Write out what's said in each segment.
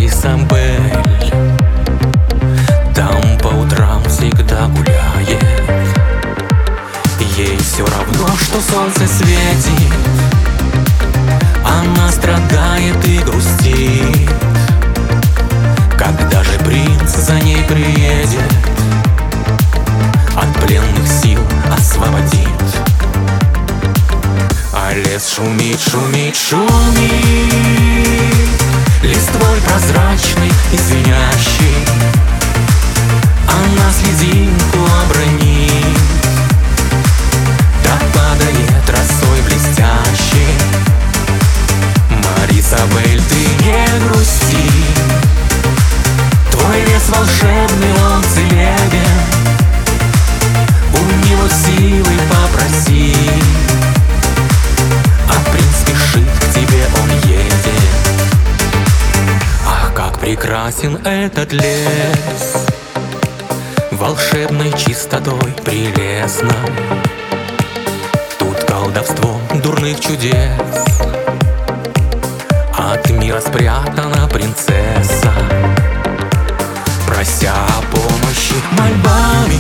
Марисабель там по утрам всегда гуляет. Ей все равно, что солнце светит, она страдает и грустит. Когда же принц за ней приедет, от пленных сил освободит. А лес шумит, шумит, шумит, листвой прозрачный и звенящий. Она слезинку обронит, да падает росой блестящей. Марисабель, ты не грусти, твой лес волшебный, он целебен. У него силы попроси, а принц спешит к тебе, он едет. Ах, как прекрасен этот лес, волшебной чистотой прелестно. Тут колдовство дурных чудес, от мира спрятана принцесса. Прося о помощи мольбами,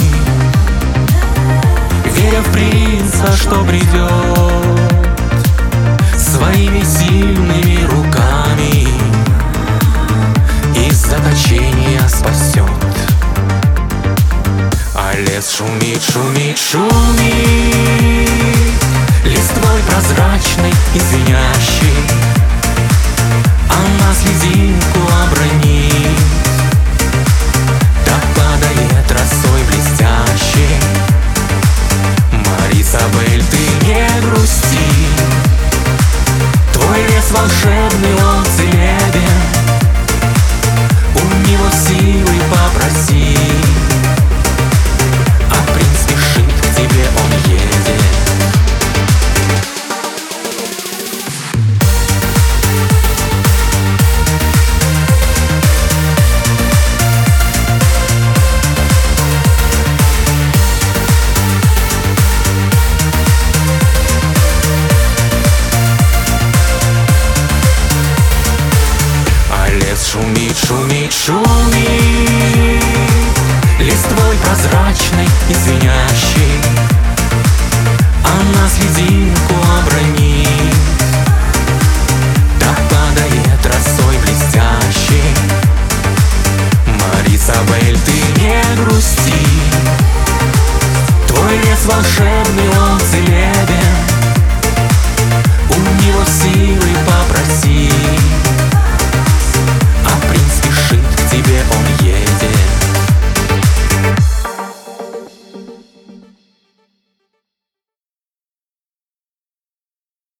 веря в принца, что придет, своими сильными руками из заточения спасет. А лес шумит, шумит, шумит, листвой прозрачной и звенящей. Она слезинку обронит, да падает росой блестящей. Марисабель, ты не грусти, твой лес волшебный, он целебен. У него силы попроси, а принц спешит к тебе, он едет. Шумит, шумит, шумит, листвой прозрачной и звенящей. Она слезинку обронит, да падает росой блестящей. Марисабель, ты не грусти, твой лес волшебный,